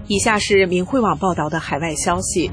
以下是明慧网报道的海外消息，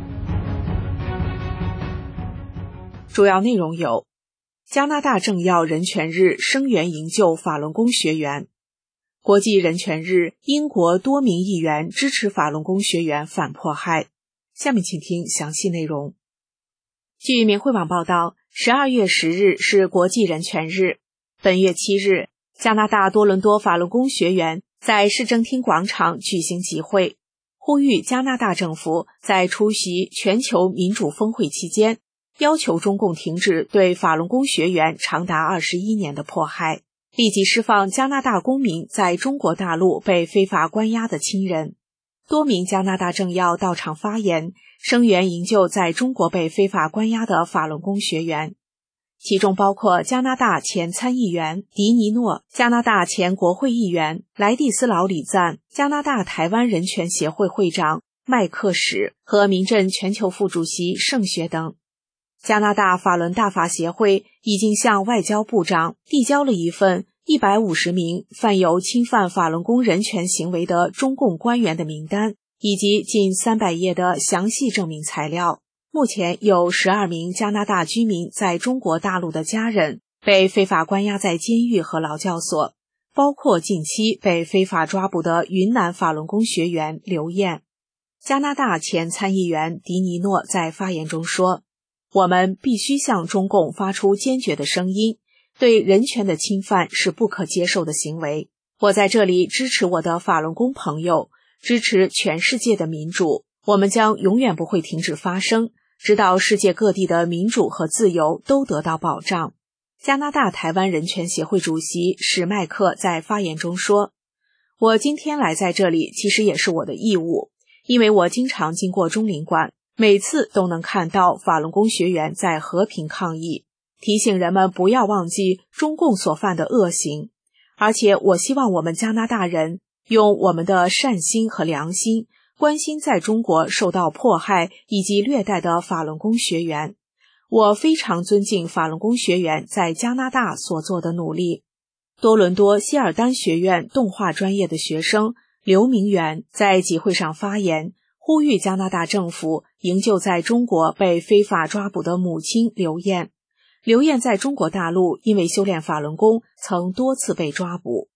主要内容有：加拿大政要人权日声援营救法轮功学员；国际人权日，英国多名议员支持法轮功学员反迫害。下面请听详细内容。据明慧网报道，12月10日是国际人权日。本月7日，加拿大多伦多法轮功学员在市政厅广场举行集会，呼吁加拿大政府在出席全球民主峰会期间，要求中共停止对法轮功学员长达21年的迫害，立即释放加拿大公民在中国大陆被非法关押的亲人。多名加拿大政要到场发言，声援营救在中国被非法关押的法轮功学员，其中包括加拿大前参议员迪尼诺、加拿大前国会议员莱蒂斯劳里赞、加拿大台湾人权协会会长麦克史和民阵全球副主席盛学等。加拿大法轮大法协会已经向外交部长递交了一份150名犯有侵犯法轮功人权行为的中共官员的名单，以及近300页的详细证明材料。目前有12名加拿大居民在中国大陆的家人被非法关押在监狱和劳教所，包括近期被非法抓捕的云南法轮功学员刘燕。加拿大前参议员迪尼诺在发言中说，我们必须向中共发出坚决的声音，对人权的侵犯是不可接受的行为。我在这里支持我的法轮功朋友，支持全世界的民主，我们将永远不会停止发声，直到世界各地的民主和自由都得到保障。加拿大台湾人权协会主席史麦克在发言中说，我今天来在这里其实也是我的义务，因为我经常经过中领馆，每次都能看到法轮功学员在和平抗议，提醒人们不要忘记中共所犯的恶行。而且我希望我们加拿大人用我们的善心和良心关心在中国受到迫害以及虐待的法轮功学员。我非常尊敬法轮功学员在加拿大所做的努力。多伦多希尔丹学院动画专业的学生刘明元在集会上发言，呼吁加拿大政府营救在中国被非法抓捕的母亲刘燕。刘燕在中国大陆因为修炼法轮功曾多次被抓捕。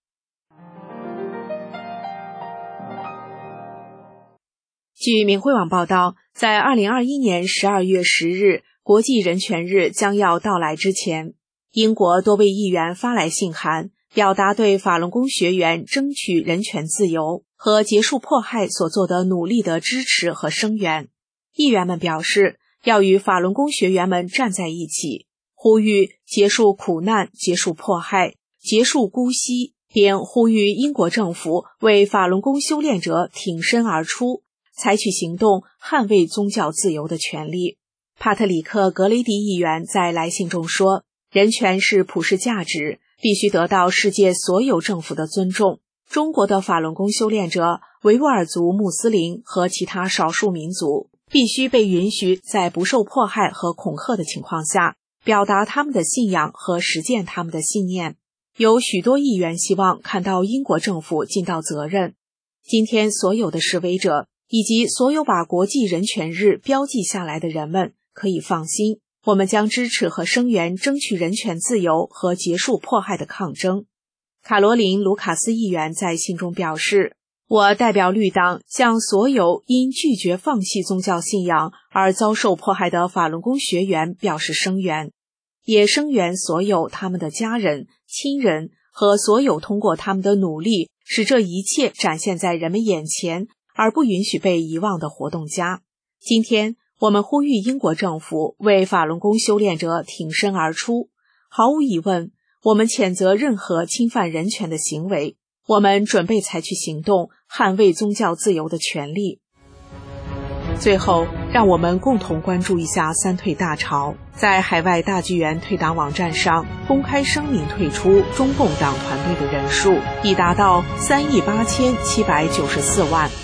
据明慧网报道，在2021年12月10日国际人权日将要到来之前，英国多位议员发来信函，表达对法轮功学员争取人权自由和结束迫害所做的努力的支持和声援。议员们表示，要与法轮功学员们站在一起，呼吁结束苦难、结束迫害、结束姑息，并呼吁英国政府为法轮功修炼者挺身而出，采取行动捍卫宗教自由的权利。帕特里克·格雷迪议员在来信中说，人权是普世价值，必须得到世界所有政府的尊重。中国的法轮功修炼者、维吾尔族穆斯林和其他少数民族必须被允许在不受迫害和恐吓的情况下表达他们的信仰和实践他们的信念。有许多议员希望看到英国政府尽到责任。今天所有的示威者以及所有把国际人权日标记下来的人们可以放心，我们将支持和声援争取人权自由和结束迫害的抗争。卡罗琳·卢卡斯议员在信中表示，我代表绿党向所有因拒绝放弃宗教信仰而遭受迫害的法轮功学员表示声援，也声援所有他们的家人、亲人和所有通过他们的努力使这一切展现在人们眼前而不允许被遗忘的活动家。今天我们呼吁英国政府为法轮功修炼者挺身而出。毫无疑问，我们谴责任何侵犯人权的行为，我们准备采取行动捍卫宗教自由的权利。最后，让我们共同关注一下三退大潮。在海外大剧院退党网站上公开声明退出中共党团队的人数已达到38794万。